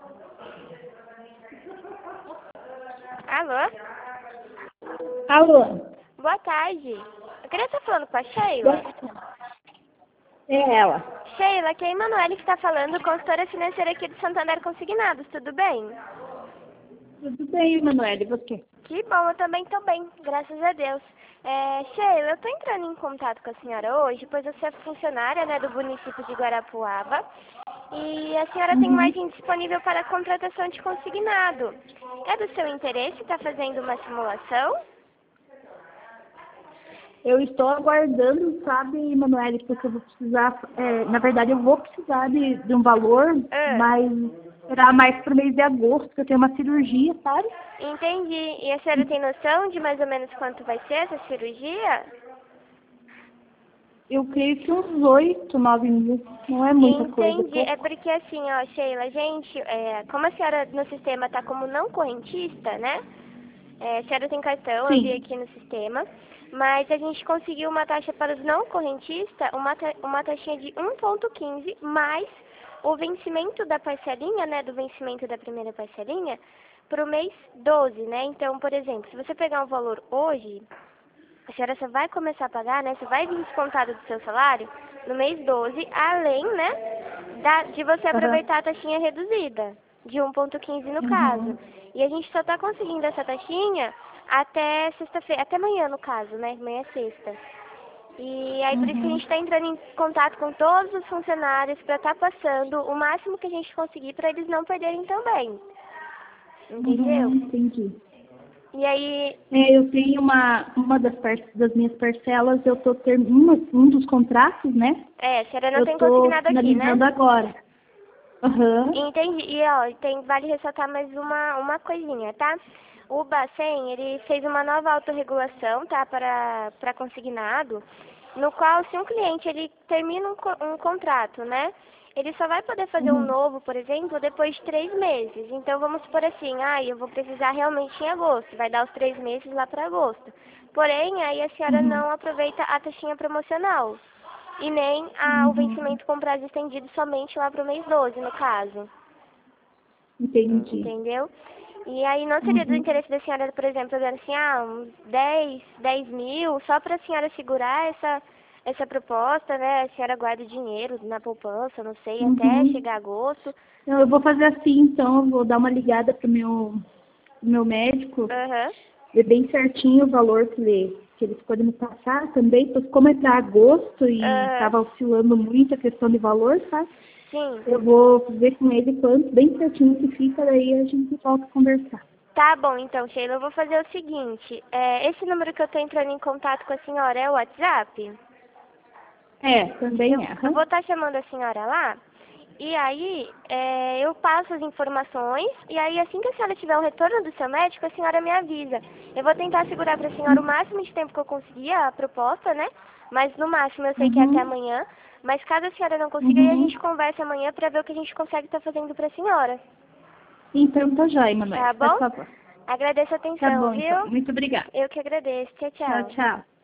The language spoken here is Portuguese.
Alô? Alô? Boa tarde. Eu queria estar falando com a Sheila. Boa tarde. É ela. Sheila, aqui é a Emanuele que está falando, consultora financeira aqui do Santander Consignados, tudo bem? Tudo bem, Emanuele, e você? Que bom, eu também estou bem, graças a Deus. Sheila, eu estou entrando em contato com a senhora hoje, pois você é funcionária, né, do município de Guarapuava, e a senhora tem margem disponível para contratação de consignado. É do seu interesse estar fazendo uma simulação? Eu estou aguardando, sabe, Emanuele, porque eu vou precisar, na verdade eu vou precisar de um valor, mas será mais para o mês de agosto, que eu tenho uma cirurgia, sabe? Entendi. E a senhora tem noção de mais ou menos quanto vai ser essa cirurgia? Eu creio que uns 8, 9 mil, não é muita coisa. Entendi. É porque assim, ó, Sheila, gente, como a senhora no sistema está como não correntista, né? A senhora tem cartão, eu vi Sim. aqui no sistema, mas a gente conseguiu uma taxa para os não correntistas, uma taxinha de 1,15 mais o vencimento da parcelinha, né, do vencimento da primeira parcelinha, para o mês 12, né? Então, por exemplo, se você pegar um valor hoje, a senhora só vai começar a pagar, né? Você vai vir descontado do seu salário no mês 12, além, né, de você aproveitar a taxinha reduzida, de 1,15 no caso. E a gente só está conseguindo essa taxinha até sexta-feira, até amanhã no caso, né? Amanhã é sexta. E aí por isso que a gente está entrando em contato com todos os funcionários para estar passando o máximo que a gente conseguir para eles não perderem também. Entendeu? Entendi. E aí... Eu tenho uma das minhas parcelas, eu estou terminando um dos contratos, né? a senhora não Eu tem estou consignado aqui, né? finalizando agora. Entendi. E, ó, vale ressaltar mais uma coisinha, tá? O Bacen, ele fez uma nova autorregulação, tá? Para consignado, no qual, se um cliente, ele termina um contrato, né? Ele só vai poder fazer um novo, por exemplo, depois de 3 meses. Então, vamos supor assim, eu vou precisar realmente em agosto. Vai dar os 3 meses lá para agosto. Porém, aí a senhora não aproveita a taxinha promocional. E nem o vencimento com prazo estendido somente lá para o mês 12, no caso. Entendi. Entendeu? E aí não seria do interesse da senhora, por exemplo, dando assim, uns 10 mil, só para a senhora segurar essa proposta, né? A senhora guarda o dinheiro na poupança, não sei, até chegar agosto. Não, eu vou fazer assim, então, eu vou dar uma ligada pro meu médico, ver bem certinho o valor que eles podem me passar também, pois como é para agosto e estava oscilando muito a questão de valor, sabe? Sim. Eu vou ver com ele quanto, bem certinho que fica, daí a gente volta a conversar. Tá bom, então, Sheila, eu vou fazer o seguinte, esse número que eu tô entrando em contato com a senhora é o WhatsApp? Também Eu vou estar chamando a senhora lá, e aí eu passo as informações, e aí assim que a senhora tiver um retorno do seu médico, a senhora me avisa. Eu vou tentar segurar para a senhora o máximo de tempo que eu conseguir a proposta, né? Mas no máximo eu sei que é até amanhã. Mas caso a senhora não consiga, aí a gente conversa amanhã para ver o que a gente consegue estar fazendo para a senhora. Então tá jóia, Emanuele. Tá bom? Por favor. Agradeço a atenção, Tá bom, viu? então. Muito obrigada. Eu que agradeço. Tchau, tchau. Tchau, tchau.